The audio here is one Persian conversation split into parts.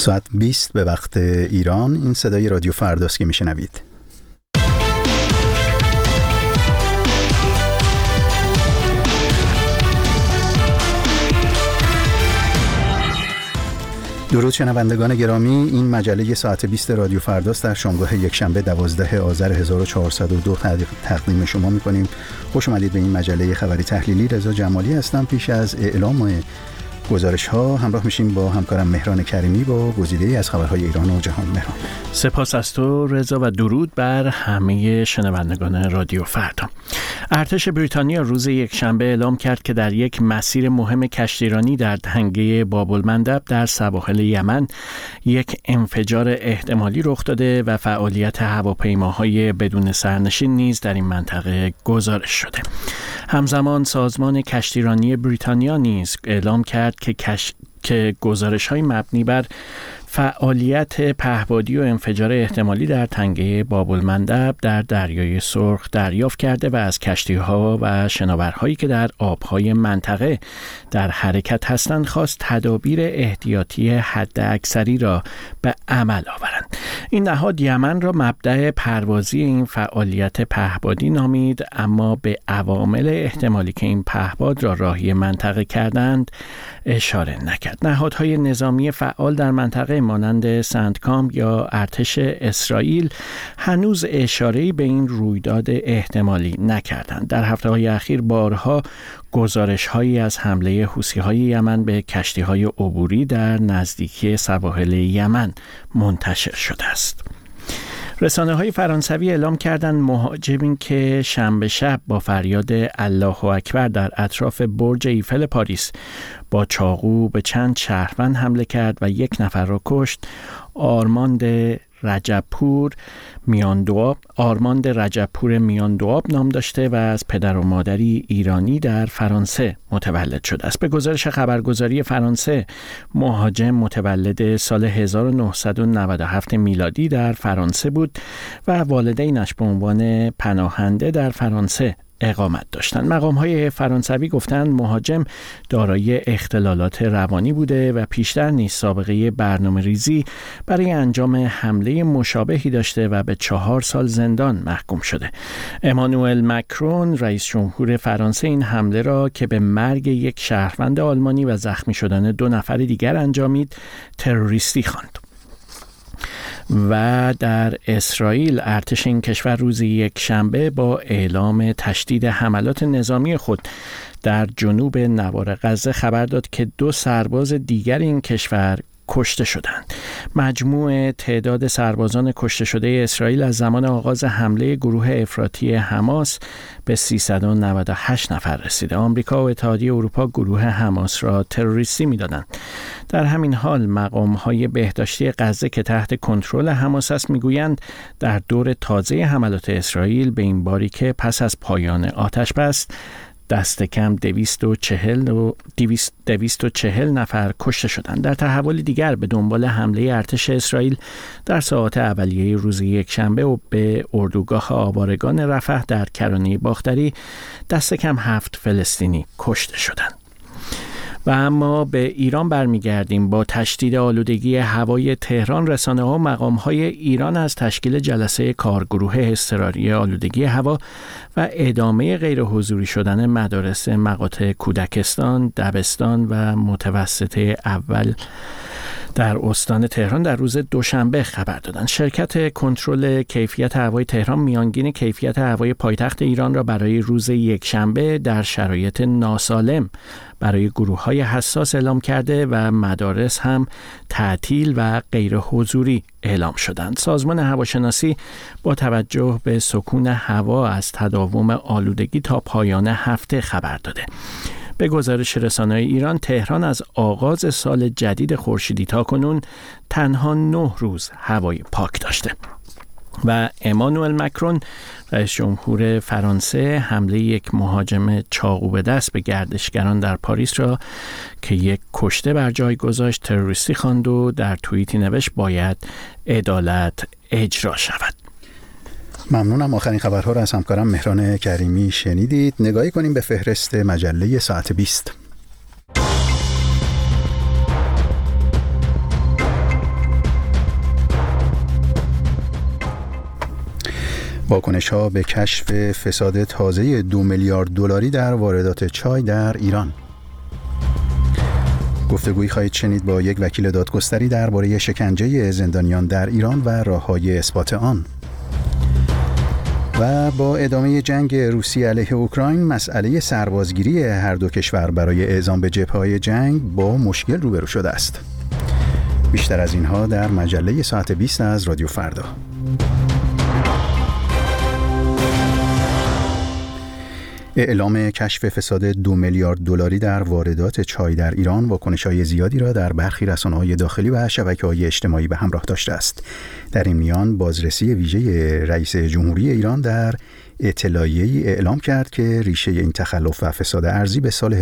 ساعت 20 به وقت ایران. این صدای رادیو فرداست که میشنوید. درود شنوندگان گرامی، این مجله ساعت 20 رادیو فرداست در شامگاه یکشنبه 12 آذر 1402 تقدیم شما می‌کنیم. خوش اومدید به این مجله خبری تحلیلی. رضا جمالی هستم. پیش از اعلام گزارش‌ها همراه میشیم با همکارم مهران کریمی با گزیده‌ای از خبرهای ایران و جهان. مهران، سپاس از تو رضا و درود بر همه شنوندگان رادیو فردا. ارتش بریتانیا روز یکشنبه اعلام کرد که در یک مسیر مهم کشتیرانی در دهنگه باب‌المندب در سواحل یمن یک انفجار احتمالی رخ داده و فعالیت هواپیماهای بدون سرنشین نیز در این منطقه گزارش شده. همزمان سازمان کشتیرانی بریتانیا نیز اعلام کرد که گزارش‌های مبنی بر فعالیت پهپادی و انفجار احتمالی در تنگه باب‌المندب در دریای سرخ دریافت کرده و از کشتی‌ها و شناورهایی که در آب‌های منطقه در حرکت هستند خواست تدابیر احتیاطی حداکثری را به عمل آورند. این نهاد یمن را مبدأ پروازی این فعالیت پهپادی نامید، اما به عوامل احتمالی که این پهپاد را راهی منطقه کردند اشاره نکرد. نهادهای نظامی فعال در منطقه مانند سندکام یا ارتش اسرائیل هنوز اشاره‌ای به این رویداد احتمالی نکردند. در هفته‌های اخیر بارها گزارش‌هایی از حمله حوثی‌های یمن به کشتی‌های عبوری در نزدیکی سواحل یمن منتشر شده است. رسانه‌های فرانسوی اعلام کردند مهاجمی که شنبه شب با فریاد الله اکبر در اطراف برج ایفل پاریس با چاقو به چند شهروند حمله کرد و یک نفر را کشت، آرماند رجبپور میاندواب نام داشته و از پدر و مادری ایرانی در فرانسه متولد شده است. به گزارش خبرگزاری فرانسه، مهاجم متولد سال 1997 میلادی در فرانسه بود و والدینش به عنوان پناهنده در فرانسه اقامت داشتند. مقام‌های فرانسوی گفتند مهاجم دارای اختلالات روانی بوده و پیشتر نیز سابقه برنامه‌ریزی برای انجام حمله مشابهی داشته و به 4 سال زندان محکوم شده. امانوئل مکرون رئیس جمهور فرانسه این حمله را که به مرگ یک شهروند آلمانی و زخمی شدن 2 نفر دیگر انجامید تروریستی خواند. و در اسرائیل ارتش این کشور روز یکشنبه با اعلام تشدید حملات نظامی خود در جنوب نوار غزه خبر داد که 2 سرباز دیگر این کشور کشته شدند. مجموع تعداد سربازان کشته شده اسرائیل از زمان آغاز حمله گروه افراطی حماس به 398 نفر رسیده. آمریکا و اتحادیه اروپا گروه حماس را تروریستی می‌دادند. در همین حال مقام‌های بهداشتی غزه که تحت کنترل حماس است می‌گویند در دور تازه حملات اسرائیل به این باریکه پس از پایان آتش‌بس دست کم 240 نفر کشته شدند. در تحول دیگر به دنبال حمله ارتش اسرائیل در ساعات اولیه روز یکشنبه و به اردوگاه آوارگان رفح در کرانه باختری دست کم 7 فلسطینی کشته شدند. و اما به ایران برمیگردیم. با تشدید آلودگی هوای تهران، رسانه‌ها و مقام‌های ایران از تشکیل جلسه کارگروه اضطراری آلودگی هوا و ادامه غیر حضوری شدن مدارس مقاطع کودکستان، دبستان و متوسطه اول در استان تهران در روز دوشنبه خبر دادند. شرکت کنترل کیفیت هوای تهران میانگین کیفیت هوای پایتخت ایران را برای روز یکشنبه در شرایط ناسالم برای گروه‌های حساس اعلام کرده و مدارس هم تعطیل و غیر حضوری اعلام شدند. سازمان هواشناسی با توجه به سکون هوا از تداوم آلودگی تا پایان هفته خبر داده. به گزارش رسانه‌های ایران، تهران از آغاز سال جدید خورشیدی تاکنون تنها 9 روز هوای پاک داشته. و امانوئل مکرون رئیس جمهور فرانسه حمله یک مهاجم چاقو به دست به گردشگران در پاریس را که یک کشته بر جای گذاشت تروریستی خواند و در توییتی نوشت باید عدالت اجرا شود. ممنونم. آخرین خبرها را از همکارم مهران کریمی شنیدید. نگاهی کنیم به فهرست مجله ساعت 20. واکنش‌ها به کشف فساد تازه 2 میلیارد دلاری در واردات چای در ایران. گفتگویی خواهید شنید با یک وکیل دادگستری درباره شکنجه زندانیان در ایران و راه‌های اثبات آن. و با ادامه جنگ روسیه علیه اوکراین، مسئله سربازگیری هر دو کشور برای اعزام به جبهه‌های جنگ با مشکل روبرو شده است. بیشتر از اینها در مجله ساعت 20 از رادیو فردا. اعلام کشف فساد 2 میلیارد دلاری در واردات چای در ایران واکنش‌های زیادی را در برخی رسانه‌های داخلی و شبکه‌های اجتماعی به همراه داشته است. در این میان بازرسی ویژه رئیس جمهوری ایران در اطلاعیه‌ای اعلام کرد که ریشه این تخلف و فساد ارزی به سال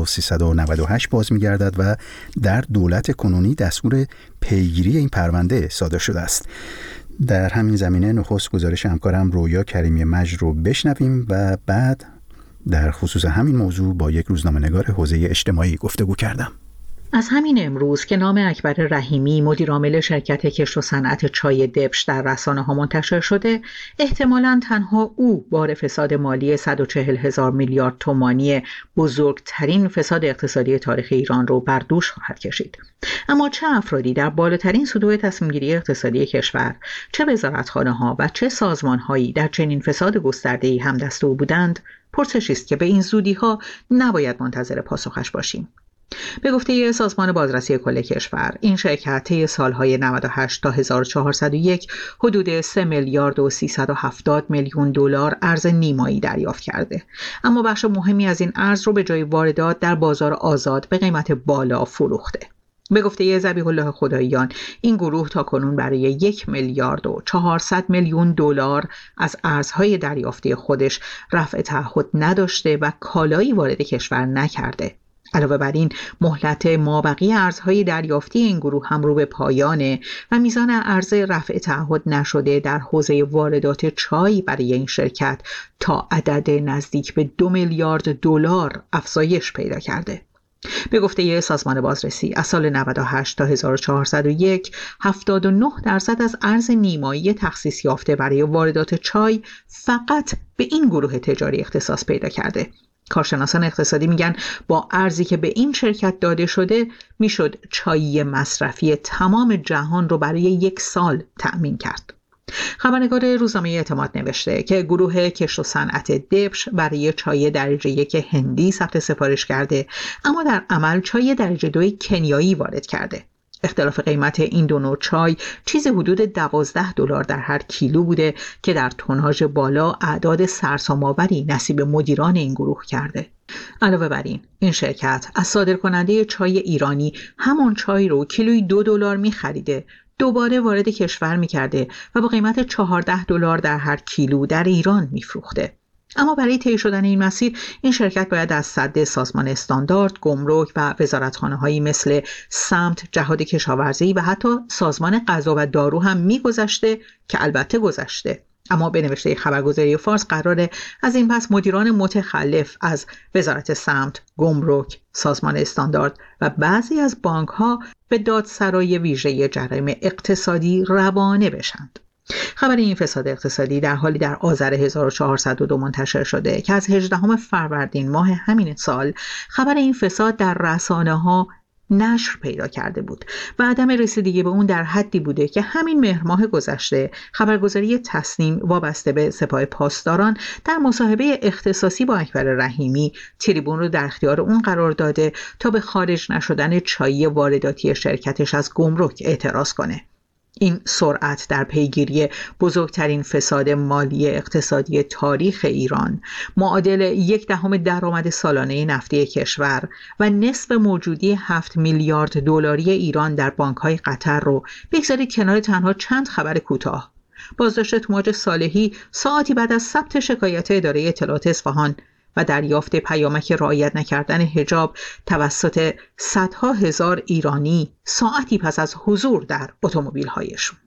1398 باز می‌گردد و در دولت کنونی دستور پیگیری این پرونده صادر شده است. در همین زمینه نخست گزارش همکارم رویا کریمی مجد رو بشنویم و بعد در خصوص همین موضوع با یک روزنامه‌نگار حوزه اجتماعی گفتگو کردم. از همین امروز که نام اکبر رحیمی مدیرعامل شرکت کشت و صنعت چای دبش در رسانه‌ها منتشر شده، احتمالاً تنها او بار فساد مالی 140,000 میلیارد تومانی بزرگترین فساد اقتصادی تاریخ ایران رو بر دوش خواهد کشید. اما چه افرادی در بالاترین سطوح تصمیم‌گیری اقتصادی کشور، چه وزارتخانه‌ها و چه سازمان‌هایی در چنین فساد گسترده‌ای همدست او بودند، پرسشی است که به این زودی‌ها نباید منتظر پاسخش باشیم. به گفته سازمان بازرسی کل کشور، این شرکت طی سالهای 98 تا 1401 حدود 3 میلیارد و 370 میلیون دلار ارز نیمایی دریافت کرده، اما بخش مهمی از این ارز رو به جای واردات در بازار آزاد به قیمت بالا فروخته. به گفته ذبیح الله خداییان، این گروه تاکنون برای 1 میلیارد و 400 میلیون دلار از ارزهای دریافتی خودش رفع تعهد نداشته و کالایی وارد کشور نکرده. علاوه بر این، مهلت مابقی ارزهای دریافتی این گروه هم رو به پایانه و میزان ارز رفع تعهد نشده در حوزه واردات چای برای این شرکت تا عدد نزدیک به 2 میلیارد دلار افزایش پیدا کرده. به گفته سازمان بازرسی، از سال 98 تا 1401 79% از ارز نیمایی تخصیص یافته برای واردات چای فقط به این گروه تجاری اختصاص پیدا کرده. کارشناسان اقتصادی میگن با ارزی که به این شرکت داده شده میشد چای مصرفی تمام جهان رو برای 1 سال تأمین کرد. خبرنگار روزنامه اعتماد نوشته که گروه کشت و صنعت دبش برای چای درجه 1 هندی ثبت سفارش کرده، اما در عمل چای درجه 2 کنیایی وارد کرده. اختلاف قیمت این دو نوع چای چیز حدود 12 دلار در هر کیلو بوده که در توناژ بالا اعداد سرسام‌آوری نصیب مدیران این گروه کرده. علاوه بر این شرکت از صادرکننده چای ایرانی همون چای رو کیلویی 2 دلار می‌خریده، دوباره وارد کشور می‌کرده و با قیمت 14 دلار در هر کیلو در ایران می‌فروخته. اما برای طی شدن این مسیر، این شرکت باید از سد سازمان استاندارد، گمرک و وزارتخانه‌هایی مثل سمت، جهاد کشاورزی و حتی سازمان غذا و دارو هم می‌گذشته که البته گذشته. اما به نوشته خبرگزاری فارس قراره از این پس مدیران متخلف از وزارت سمت، گمرک، سازمان استاندارد و بعضی از بانک‌ها به دادسرای ویژه جرایم اقتصادی روانه بشند. خبر این فساد اقتصادی در حالی در آذر 1402 منتشر شده که از 18 فروردین ماه همین سال خبر این فساد در رسانه‌ها نشر پیدا کرده بود و عدم رسیدگی به اون در حدی بوده که همین مهر ماه گذشته خبرگزاری تصنیم وابسته به سپاه پاسداران در مصاحبه اختصاصی با اکبر رحیمی تریبون رو در اختیار اون قرار داده تا به خارج نشدن چای وارداتی شرکتش از گمرک اعتراض کنه. این سرعت در پیگیری بزرگترین فساد مالی اقتصادی تاریخ ایران، معادل 1/10 درآمد سالانه نفتی کشور و نصف موجودی 7 میلیارد دلاری ایران در بانک‌های قطر رو بگذارید کنار تنها چند خبر کوتاه. بازداشت توماج صالحی ساعتی بعد از ثبت شکایت اداره اطلاعات اصفهان و دریافت پیامک رعایت نکردن حجاب توسط صدها هزار ایرانی ساعتی پس از حضور در اتومبیل‌هایشون.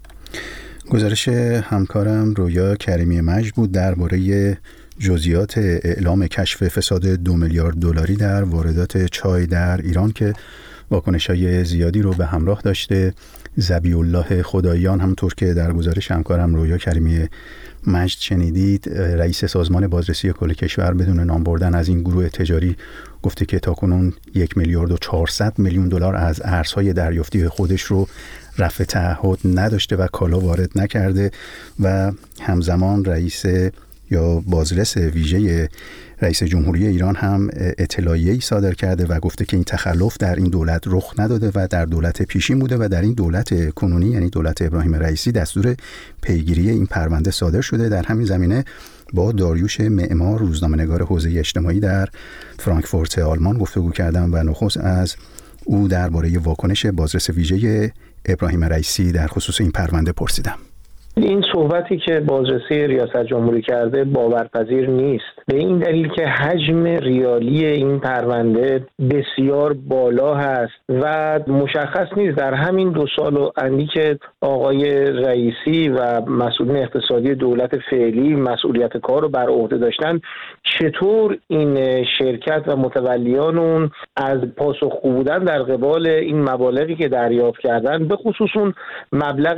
گزارش همکارم رویا کریمی مجد بود درباره جزئیات اعلام کشف فساد 2 میلیارد دلاری در واردات چای در ایران که واکنش‌های زیادی رو به همراه داشته. ذبیح الله خداییان، همونطور که در گزارش همکارم رویا کریمی مجد شنیدید، رئیس سازمان بازرسی کل کشور، بدون نام بردن از این گروه تجاری گفته که تاکنون 1,400,000,000 از ارزهای دریافتی خودش رو رفع تعهد نداشته و کالا وارد نکرده و همزمان رئیس یا بازرس ویژه رئیس جمهوری ایران هم اطلاعیه‌ای صادر کرده و گفته که این تخلف در این دولت رخ نداده و در دولت پیشین بوده و در این دولت کنونی یعنی دولت ابراهیم رئیسی دستور پیگیری این پرونده صادر شده. در همین زمینه با داریوش معمار، روزنامه‌نگار حوزه اجتماعی در فرانکفورت آلمان گفتگو کردم و نخست از او درباره واکنش بازرس ویژه ابراهیم رئیسی در خصوص این پرونده پرسیدم. این صحبتی که بازرسی ریاست جمهوری کرده باورپذیر نیست، به این دلیل که حجم ریالی این پرونده بسیار بالا هست و مشخص نیست در همین 2 سال و اندی که آقای رئیسی و مسئولین اقتصادی دولت فعلی مسئولیت کار رو بر عهده داشتن چطور این شرکت و متولیان اون از پاسخگو بودن در قبال این مبالغی که دریافت کردن، به خصوص اون مبلغ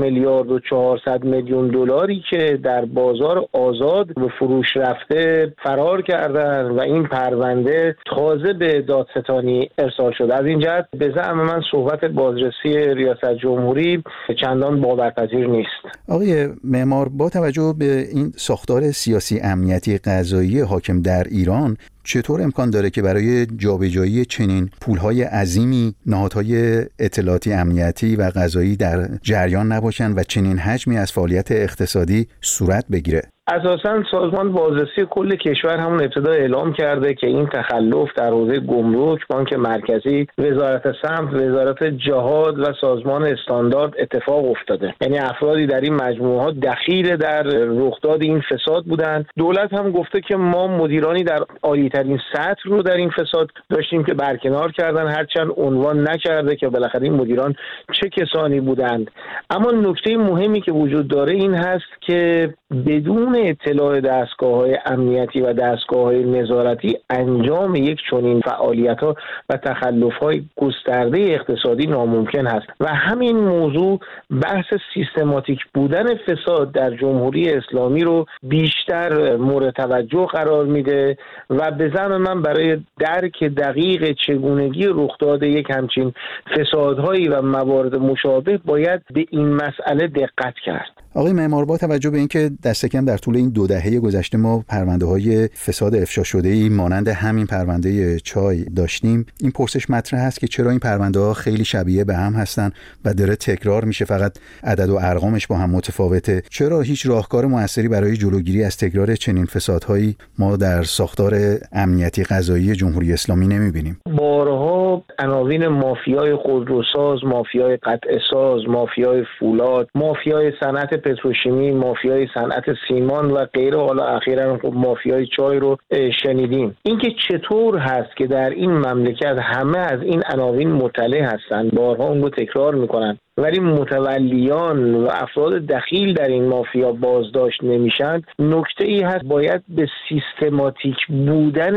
1,400,000,000 که در بازار آزاد به فروش رفته فرار کردن و این پرونده تازه به دادستانی ارسال شده. از این جهت به زعم من صحبت بازرسی ریاست جمهوری چندان باورپذیر نیست. آقای معمار، با توجه به این ساختار سیاسی امنیتی قضایی حاکم در ایران، چطور امکان داره که برای جابجایی چنین پولهای عظیمی نهادهای اطلاعاتی امنیتی و قضایی در جریان نباشن و چنین حجمی از فعالیت اقتصادی صورت بگیره؟ اساساً سازمان بازرسی کل کشور همون ابتدا اعلام کرده که این تخلف در حوزه گمرک، بانک مرکزی، وزارت سمت، وزارت جهاد و سازمان استاندارد اتفاق افتاده. یعنی افرادی در این مجموعه‌ها دخیل در رخداد این فساد بودند. دولت هم گفته که ما مدیرانی در عالی‌ترین سطح رو در این فساد داشتیم که برکنار کردن، هرچند عنوان نکرده که بالاخره این مدیران چه کسانی بودند. اما نکته مهمی که وجود داره این هست که بدون اطلاع دستگاه‌های امنیتی و دستگاه‌های نظارتی انجام یک چنین فعالیت‌ها و تخلف‌های گسترده اقتصادی ناممکن هست و همین موضوع بحث سیستماتیک بودن فساد در جمهوری اسلامی رو بیشتر مورد توجه قرار میده و به زعم من برای درک دقیق چگونگی رخداد یک همچین فسادهایی و موارد مشابه باید به این مسئله دقت کرد. آقای معمار، با توجه به اینکه دست کم در طول این 2 دهه گذشته ما پرونده‌های فساد افشا شده‌ای مانند همین پرونده چای داشتیم، این پرسش مطرح هست که چرا این پرونده‌ها خیلی شبیه به هم هستن و داره تکرار میشه، فقط عدد و ارقامش با هم متفاوته؟ چرا هیچ راهکار موثری برای جلوگیری از تکرار چنین فسادهایی ما در ساختار امنیتی قضایی جمهوری اسلامی نمی‌بینیم؟ بارها عناوین مافیای خودروساز، مافیای قطعه‌ساز، مافیای فولاد، مافیای صنعت پتروشیمی، مافیای صنعت سیمان و غیره، حالا اخیراً مافیای چای رو شنیدیم. اینکه چطور هست که در این مملکت همه از این عناوین مطلع هستند، بارها اون رو تکرار میکنن، ولی متولیان و افراد دخیل در این مافیا بازداشت نمیشن. نکته ای هست باید به سیستماتیک بودن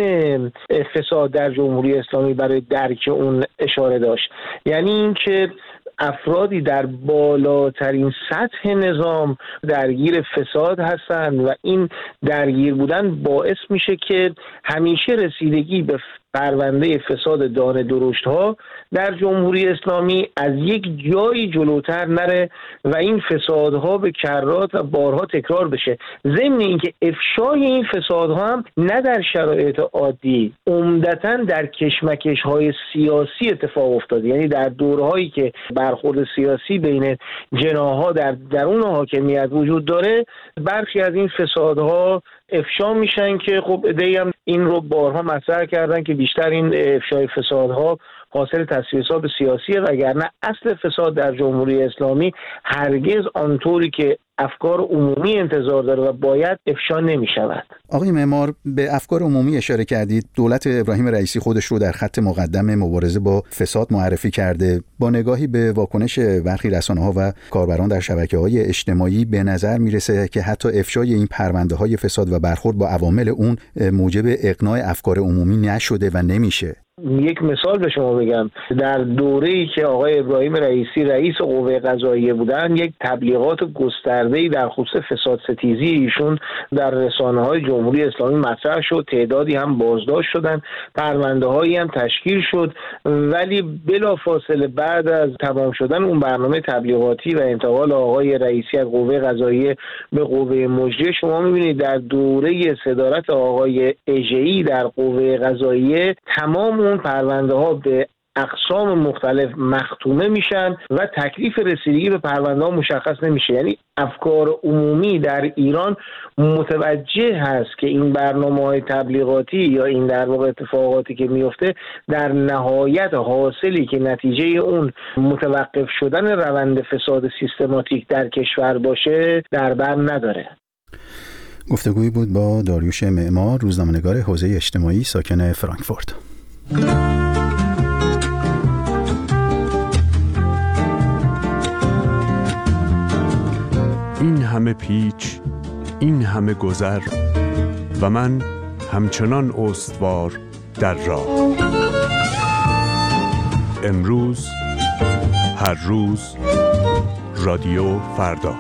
فساد در جمهوری اسلامی برای درک اون اشاره داشت. یعنی اینکه افرادی در بالاترین سطح نظام درگیر فساد هستند و این درگیر بودن باعث میشه که همیشه رسیدگی به پرونده فساد دانه درشت ها در جمهوری اسلامی از یک جایی جلوتر نره و این فسادها به کرات و بارها تکرار بشه. ضمن اینکه افشای این فسادها هم نه در شرایط عادی، عمدتاً در کشمکش های سیاسی اتفاق افتاده. یعنی در دورهایی که برخورد سیاسی بین جناح‌ها در درون حاکمیت وجود داره، برخی از این فسادها افشا میشن که خب ایده‌ای هم این رو بارها مطرح کردن که بیشتر این افشای فسادها حاصل تصفیه حساب سیاسیه، وگرنه اصل فساد در جمهوری اسلامی هرگز آنطوری که افکار عمومی انتظار داره و باید افشا نمی شود. آقای معمار، به افکار عمومی اشاره کردید. دولت ابراهیم رئیسی خودش رو در خط مقدم مبارزه با فساد معرفی کرده. با نگاهی به واکنش برخی رسانه‌ها و کاربران در شبکه‌های اجتماعی به نظر میرسه که حتی افشای این پرونده‌های فساد و برخورد با عوامل اون موجب اقناع افکار عمومی نشده و نمیشه. یک مثال به شما بگم، در دوره‌ای که آقای ابراهیم رئیسی رئیس قوه قضاییه بودن، یک تبلیغات گسترده‌ای در خصوص فساد ستیزی ایشون در رسانه‌های جمهوری اسلامی مطرح شد، تعدادی هم بازداشت شدن، پرونده‌هایی هم تشکیل شد، ولی بلافاصله بعد از تمام شدن اون برنامه تبلیغاتی و انتقال آقای رئیسی از قوه قضاییه به قوه مجریه، شما می‌بینید در دوره صدارت آقای اژه‌ای در قوه قضاییه تمام اون پرونده‌ها به اقسام مختلف مختومه میشن و تکلیف رسیدگی به پرونده ها مشخص نمیشه. یعنی افکار عمومی در ایران متوجه هست که این برنامه‌های تبلیغاتی یا این در واقع اتفاقاتی که میفته در نهایت حاصلی که نتیجه اون متوقف شدن روند فساد سیستماتیک در کشور باشه در بر نداره. گفتگویی بود با داریوش معمار، روزنامه‌نگار حوزه اجتماعی ساکن فرانکفورت. این همه پیچ، این همه گذر و من همچنان استوار در راه. امروز، هر روز، رادیو فردا.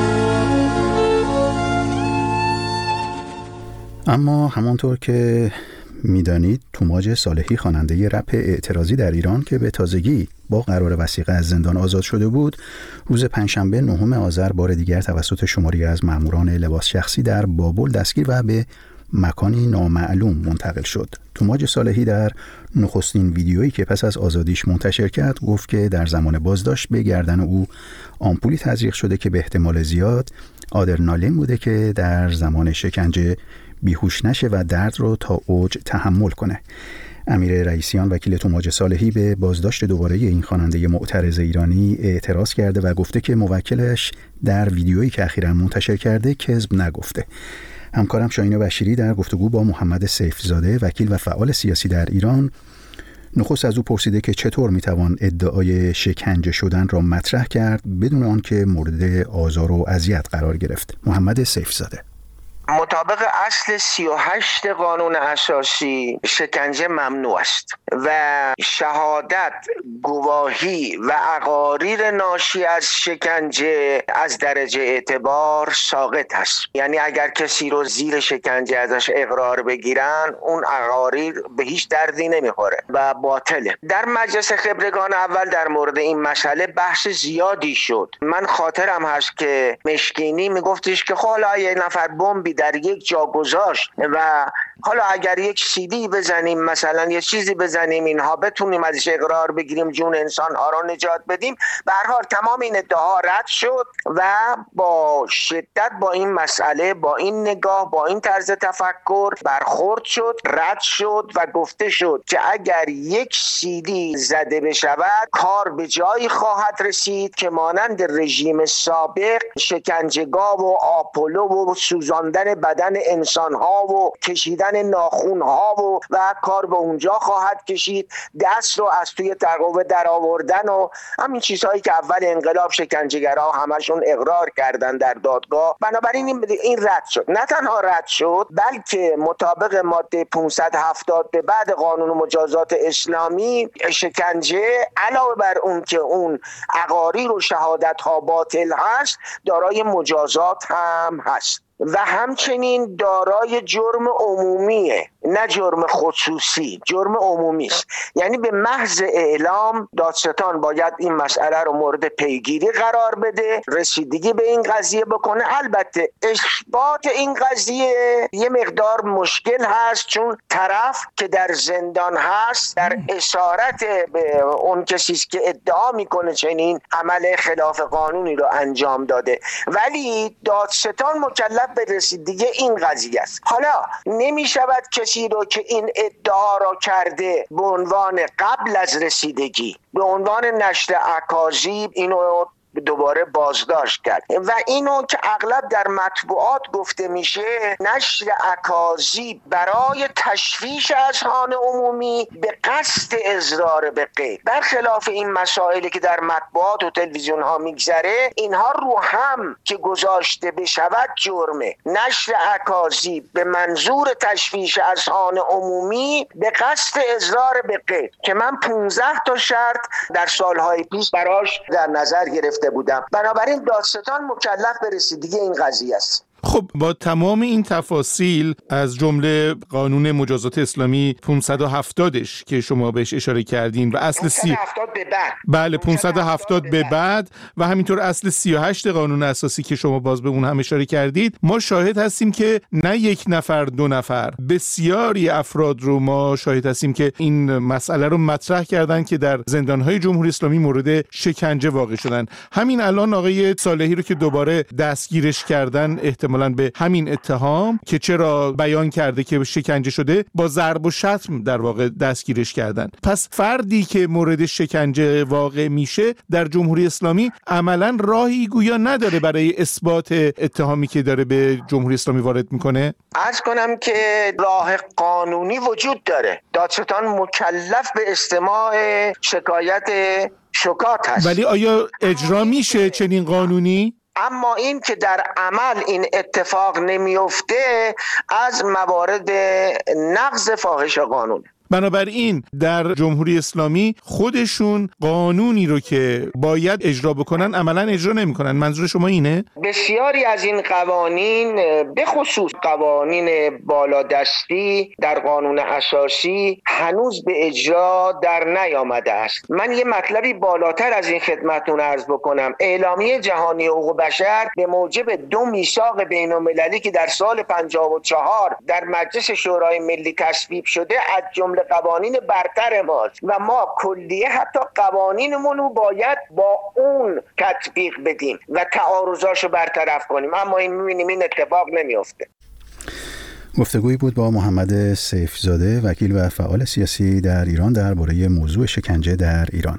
اما همانطور که میدانید توماج صالحی، خواننده رپ اعتراضی در ایران که به تازگی با قرار وثیقه از زندان آزاد شده بود، روز پنجشنبه 9 آذر بار دیگر توسط شماری از ماموران لباس شخصی در بابل دستگیر و به مکانی نامعلوم منتقل شد. توماج صالحی در نخستین ویدیویی که پس از آزادیش منتشر کرد گفت که در زمان بازداشت به گردن او آمپولی تزریق شده که به احتمال زیاد آدرنالین بوده که در زمان شکنجه بیهوش نشه و درد رو تا اوج تحمل کنه. امیر رئیسیان وکیل توماج صالحی به بازداشت دوباره این خواننده معترض ایرانی اعتراض کرده و گفته که موکلش در ویدیویی که اخیراً منتشر کرده کذب نگفته. همکارم شاهین بشیری در گفتگو با محمد سیفزاده وکیل و فعال سیاسی در ایران نخست از او پرسیده که چطور میتوان ادعای شکنجه شدن را مطرح کرد بدون آنکه مورد آزار و اذیت قرار گرفت. محمد سیفزاده: مطابق اصل 38 قانون اساسی شکنجه ممنوع است و شهادت، گواهی و اقاریر ناشی از شکنجه از درجه اعتبار ساقط است. یعنی اگر کسی رو زیر شکنجه ازش اقرار بگیرن، اون اقاریر به هیچ دردی نمیخوره و باطله. در مجلس خبرگان اول در مورد این مسئله بحث زیادی شد. من خاطرم هست که مشکینی میگفتش که حالا یه نفر بمبی در یک جا گذاشت و حالا اگر یک CD بزنیم، مثلا یه چیزی بزنیم، اینها بتونیم ازش اقرار بگیریم، جون انسان ها رو نجات بدیم. به هر حال تمام این ادعاها رد شد و با شدت با این مسئله، با این نگاه، با این طرز تفکر برخورد شد، رد شد و گفته شد که اگر یک CD زده بشود کار به جایی خواهد رسید که مانند رژیم سابق شکنجهگاه و آپولو و سوزاندن بدن انسان ها و کشیدن ناخون ها و کار به اونجا خواهد کشید، دست رو از توی تقوه در آوردن و همین چیزهایی که اول انقلاب شکنجهگرها همشون اقرار کردن در دادگاه. بنابراین این رد شد. نه تنها رد شد، بلکه مطابق ماده 570 به بعد قانون مجازات اسلامی، شکنجه علاوه بر اون که اون اقاریر و شهادت ها باطل هست، دارای مجازات هم هست و همچنین دارای جرم عمومیه، نه جرم خصوصی، جرم عمومی است. یعنی به محض اعلام دادستان باید این مسئله رو مورد پیگیری قرار بده، رسیدگی به این قضیه بکنه. البته اثبات این قضیه یه مقدار مشکل هست، چون طرف که در زندان هست در اسارت به اون کسی که ادعا میکنه چنین عمل خلاف قانونی رو انجام داده، ولی دادستان مکلف به رسیدگی این قضیه است. حالا نمی شود کسی رو که این ادعا را کرده به عنوان قبل از رسیدگی، به عنوان نشر اکاذیب اینو دوباره بازداشت کرد. و اینو که اغلب در مطبوعات گفته میشه، نشر اکاذیب برای تشویش اذهان عمومی به قصد اضرار به غیر. برخلاف این مسائلی که در مطبوعات و تلویزیون ها میگذره، اینها رو هم که گذاشته بشود جرمه. نشر اکاذیب به منظور تشویش اذهان عمومی به قصد اضرار به غیر که من 15 تا شرط در سالهای پیش براش در نظر گرفته بودم. بنابراین دادستان مکلف به رسیدگی این قضیه است. خب با تمام این تفاصیل، از جمله قانون مجازات اسلامی 570ش که شما بهش اشاره کردین و اصل 570 به بعد، بله 570 به بعد و همینطور اصل 38 قانون اساسی که شما باز به اون هم اشاره کردید، ما شاهد هستیم که نه یک نفر دو نفر، بسیاری افراد رو ما شاهد هستیم که این مسئله رو مطرح کردن که در زندانهای جمهوری اسلامی مورد شکنجه واقع شدن. همین الان آقای صالحی رو که دوباره دستگیرش کردن، احتمالاً به همین اتهام که چرا بیان کرده که شکنجه شده، با ضرب و شتم در واقع دستگیرش کردن. پس فردی که مورد شکنجه واقع میشه در جمهوری اسلامی عملاً راهی گویا نداره برای اثبات اتهامی که داره به جمهوری اسلامی وارد میکنه. عرض کنم که راه قانونی وجود داره. دادستان مکلف به استماع شکایت شکات هست. ولی آیا اجرا میشه چنین قانونی؟ اما این که در عمل این اتفاق نمیفته از موارد نقض فاحش قانون. بنابراین در جمهوری اسلامی خودشون قانونی رو که باید اجرا بکنن عملا اجرا نمی‌کنن. منظور شما اینه؟ بسیاری از این قوانین، به خصوص قوانین بالادستی در قانون اساسی، هنوز به اجرا در نیامده است. من یه مطلبی بالاتر از این خدمتتون عرض بکنم. اعلامیه جهانی حقوق بشر به موجب 2 میثاق بین‌المللی که در سال 54 در مجلس شورای ملی تصویب شده، از جمله قوانین برتر ماست و ما کلیه حتی قوانینمون رو باید با اون تطبیق بدیم و تعارضاشو برطرف کنیم، اما این می‌بینیم این اتفاق نمیفته. گفتگویی بود با محمد سیفزاده، وکیل و فعال سیاسی در ایران، درباره موضوع شکنجه در ایران.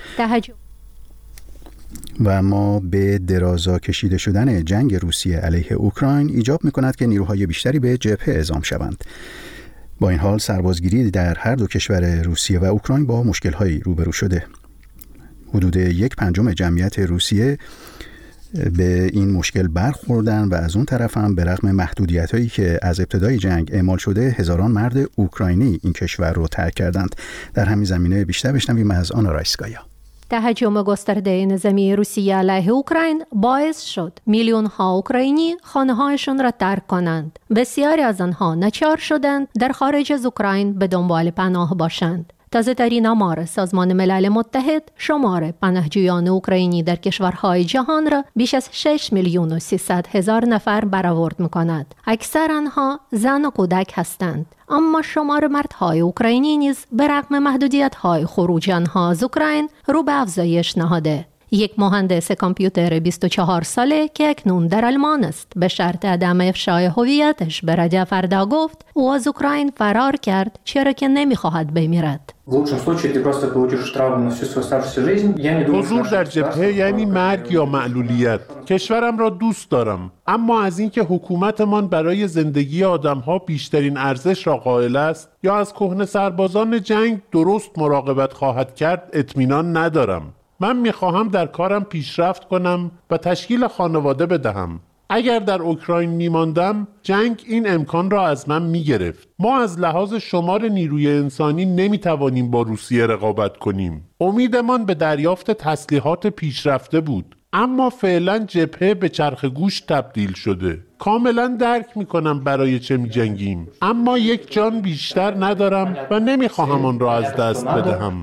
و ما به درازا کشیده شدن جنگ روسیه علیه اوکراین ایجاب می‌کند که نیروهای بیشتری به جبهه اعزام شوند. با این حال سربازگیری در هر دو کشور روسیه و اوکراین با مشکل‌هایی روبرو شده. حدود 1/5 جمعیت روسیه به این مشکل برخوردن و از اون طرف هم به رغم محدودیت‌هایی که از ابتدای جنگ اعمال شده، هزاران مرد اوکراینی این کشور رو ترک کردند. در همین زمینه بیشتر بشنویم از آنا رایسکایا. تهاجم گسترده نظامی روسیه علیه اوکراین باعث شد میلیون‌ها اوکراینی خانه‌هایشان را ترک کنند. بسیاری از آنها ناچار شدند در خارج از اوکراین به دنبال پناه باشند. تازه‌ترین آمار سازمان ملل متحد شمار پناهجویان اوکراینی در کشورهای جهان را بیش از 6,300,000 نفر برآورد می‌کند. اکثر آنها زن و کودک هستند. اما شمار مردهای اوکراینی نیز به رغم محدودیت‌های خروج آنها از اوکراین رو به افزایش نهاده. یک مهندس کامپیوتر 24 ساله که اکنون در آلمان است، به شرط عدم افشای هویتش به رادیو فردا گفت او از اوکراین فرار کرد چرا که نمی‌خواهد بمیرد. حضور در جبهه یعنی مرگ یا معلولیت. کشورم را دوست دارم، اما از اینکه حکومتمان برای زندگی آدم‌ها بیشترین ارزش را قائل است یا از کهنه سربازان جنگ درست مراقبت خواهد کرد اطمینان ندارم. من میخواهم در کارم پیشرفت کنم و تشکیل خانواده بدهم. اگر در اوکراین میماندم، جنگ این امکان را از من میگرفت. ما از لحاظ شمار نیروی انسانی نمیتوانیم با روسیه رقابت کنیم. امیدمان به دریافت تسلیحات پیشرفته بود، اما فعلا جبهه به چرخ گوشت تبدیل شده. کاملا درک میکنم برای چه میجنگیم، اما یک جان بیشتر ندارم و نمیخواهم آن را از دست بدهم.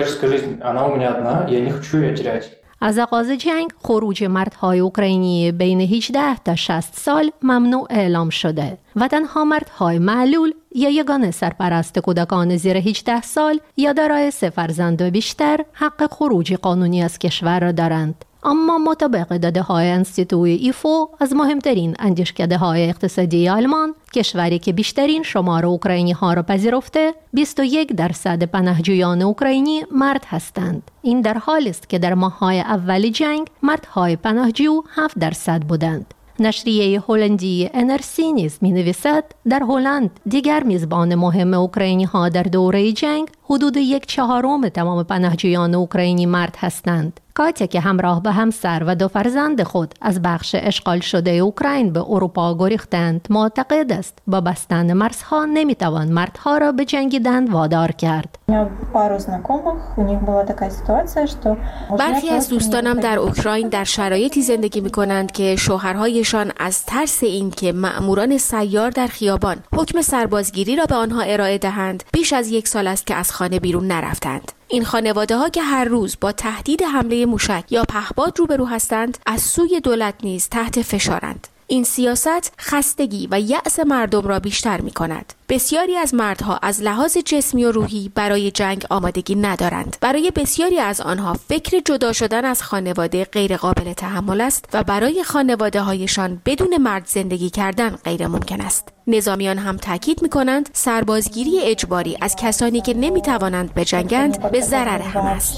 از آغاز جنگ خروج مردهای اوکراینی بین 18 تا 60 سال ممنوع اعلام شده و تنها مردهای معلول یا یگانه سرپرست کودکان زیر 18 سال یا دارای 3 فرزند و بیشتر حق خروج قانونی از کشور را دارند. اما مطابق داده‌های انستیتوی ایفو از مهمترین اندیشکده‌های اقتصادی آلمان، کشوری که بیشترین شمار اوکراینی‌ها را پذیرفته، 21% پناهجویان اوکراینی مرد هستند. این در حالی است که در ماه‌های اول جنگ مردهای پناهجو 7% بودند. نشریه هلندی NRC نیز می‌نویسد در هلند دیگر میزبان مهم اوکراینی‌ها در دوره جنگ حدود 1/4 تمام پناهجویان اوکراینی مرد هستند. کاتیا که همراه به همسر و 2 فرزند خود از بخش اشغال شده اوکراین به اروپا گریختند، معتقد است با بستن مرزها نمیتوان مردها را به جنگیدن وادار کرد. برخی از دوستانم در اوکراین در شرایطی زندگی می‌کنند که شوهرهایشان از ترس اینکه مأموران سیار در خیابان حکم سربازگیری را به آنها ارائه دهند، بیش از 1 سال است که از خانه بیرون نرفتند. این خانواده‌ها که هر روز با تهدید حمله موشک یا پهپاد روبرو هستند، از سوی دولت نیز تحت فشارند. این سیاست خستگی و یأس مردم را بیشتر می‌کند. بسیاری از مردها از لحاظ جسمی و روحی برای جنگ آمادگی ندارند. برای بسیاری از آنها فکر جدا شدن از خانواده غیر قابل تحمل است و برای خانواده‌هایشان بدون مرد زندگی کردن غیر ممکن است. نظامیان هم تاکید می‌کنند سربازگیری اجباری از کسانی که نمی‌توانند بجنگند به ضرر همه است.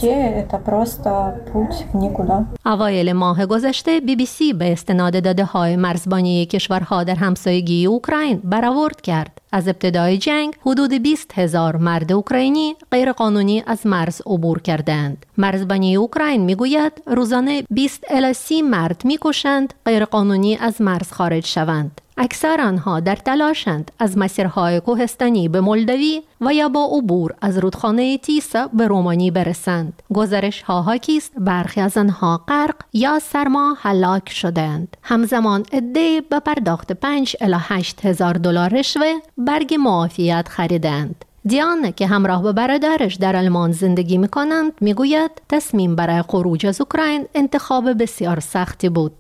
اوایل ماه گذشته BBC به استناد داده‌های مرزبانی کشورها در همسایگی اوکراین برآورد کرد. از ابتدای جنگ حدود 20,000 مرد اوکراینی غیرقانونی از مرز عبور کردند. مرزبانی اوکراین میگوید روزانه 20 الی 30 مرد میکشند غیرقانونی از مرز خارج شوند. اکثر آنها در تلاشند از مسیرهای کوهستانی به مولدوی و یا با عبور از رودخانه تیسا به رومانی برسند. گزارش‌ها حاکی است برخی از آنها غرق یا سرما هلاک شدند. همزمان عده‌ای به پرداخت 5 الی 8,000 دلار رشوه برگ معافیت خریدند. دیانه که همراه با برادرش در آلمان زندگی می‌کنند میگوید تصمیم برای خروج از اوکراین انتخاب بسیار سختی بود.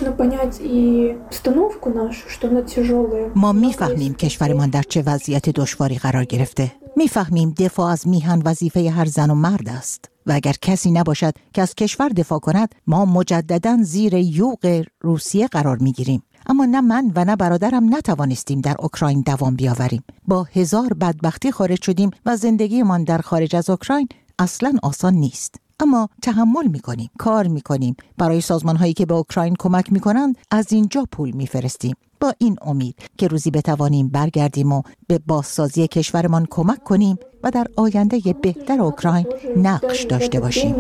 ما میفهمیم کشورمان در چه وضعیت دشواری قرار گرفته. میفهمیم دفاع از میهن وظیفه هر زن و مرد است و اگر کسی نباشد که از کشور دفاع کند ما مجدداً زیر یوغ روسیه قرار میگیریم. اما نه من و نه برادرم نتوانستیم در اوکراین دوام بیاوریم. با 1000 بدبختی خارج شدیم و زندگیمان در خارج از اوکراین اصلاً آسان نیست. اما تحمل می‌کنیم، کار می‌کنیم، برای سازمان‌هایی که به اوکراین کمک می‌کنند از اینجا پول می‌فرستیم. با این امید که روزی بتوانیم برگردیم و به بازسازی کشورمان کمک کنیم و در آینده بهتر اوکراین نقش داشته باشیم.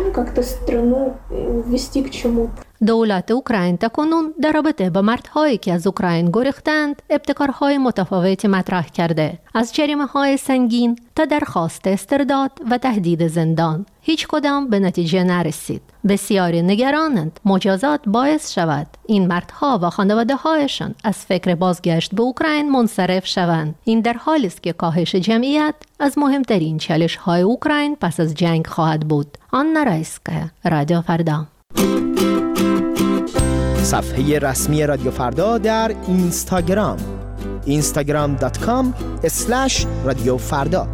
دولت اوکراین تاکنون در رابطه با مردهایی که از اوکراین گریختند ابتکارهای متفاوتی مطرح کرده، از جریمه‌های سنگین تا درخواست استرداد و تهدید زندان. هیچ کدام به نتیجه نرسید. بسیاری نگرانند مجازات باعث شود این مردها و خانواده‌هایشان از فکر بازگشت به اوکراین منصرف شوند. این در حالی است که کاهش جمعیت از مهمترین چالش‌های اوکراین پس از جنگ خواهد بود. آنا رایسکا، رادیو فردا. صفحه رسمی رادیو فردا در اینستاگرام instagram.com/رادیو فردا.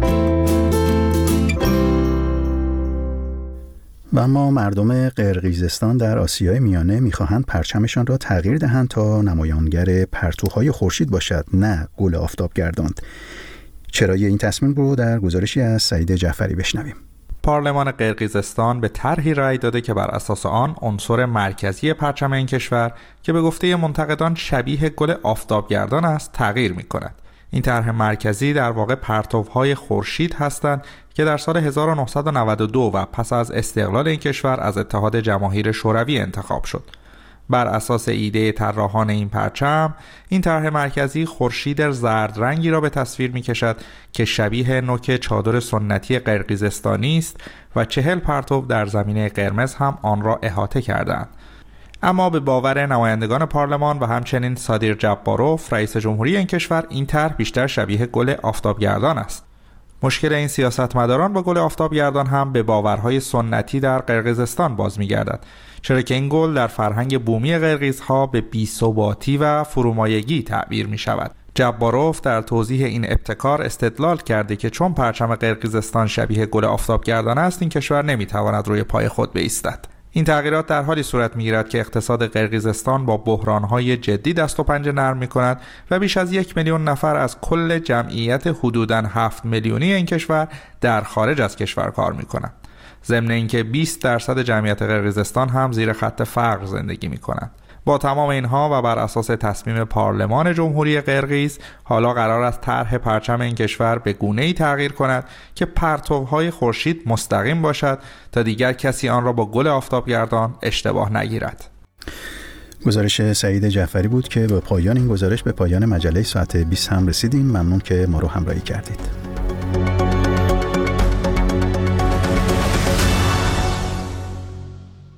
و اما مردم قرقیزستان در آسیای میانه میخواهند پرچمشان را تغییر دهند تا نمایانگر پرتوهای خورشید باشد، نه گل آفتابگردان. چرای این تصمیم رو در گزارشی از سعید جعفری بشنویم. پارلمان قرقیزستان به طرحی رأی داده که بر اساس آن عنصر مرکزی پرچم این کشور که به گفته منتقدان شبیه گل آفتابگردان است تغییر می‌کند. این طرح مرکزی در واقع پرتوهای خورشید هستند که در سال 1992 و پس از استقلال این کشور از اتحاد جماهیر شوروی انتخاب شد. بر اساس ایده طراحان این پرچم، این طرح مرکزی خورشید زرد رنگی را به تصویر می‌کشد که شبیه نوک چادر سنتی قرقیزستانی است و 40 پرتو در زمینه قرمز هم آن را احاطه کردند. اما به باور نمایندگان پارلمان و همچنین سادیر جباروف رئیس جمهوری این کشور، این طرح بیشتر شبیه گل آفتابگردان است. مشکل این سیاستمداران با گل آفتابگردان هم به باورهای سنتی در قرقیزستان باز می‌گردد، چرا که این گل در فرهنگ بومی قرقیزها به بی‌ثباتی و فرومایگی تعبیر می‌شود. جباروف در توضیح این ابتکار استدلال کرده که چون پرچم قرقیزستان شبیه گل آفتابگردان است، این کشور نمی‌تواند روی پای خود بایستد. این تغییرات در حالی صورت می‌گیرد که اقتصاد قرقیزستان با بحران‌های جدی دست و پنجه نرم می‌کند و بیش از 1 میلیون نفر از کل جمعیت حدوداً 7 میلیونی این کشور در خارج از کشور کار می‌کنند. ضمن اینکه 20% جمعیت قرقیزستان هم زیر خط فقر زندگی می‌کنند. با تمام اینها و بر اساس تصمیم پارلمان جمهوری قرقیز، حالا قرار است طرح پرچم این کشور به گونه‌ای تغییر کند که پرتوهای خورشید مستقیم باشد تا دیگر کسی آن را با گل آفتابگردان اشتباه نگیرد. گزارش سعید جعفری بود که به پایان این گزارش به پایان مجله ساعت 20 هم رسیدیم. ممنون که ما رو همراهی کردید.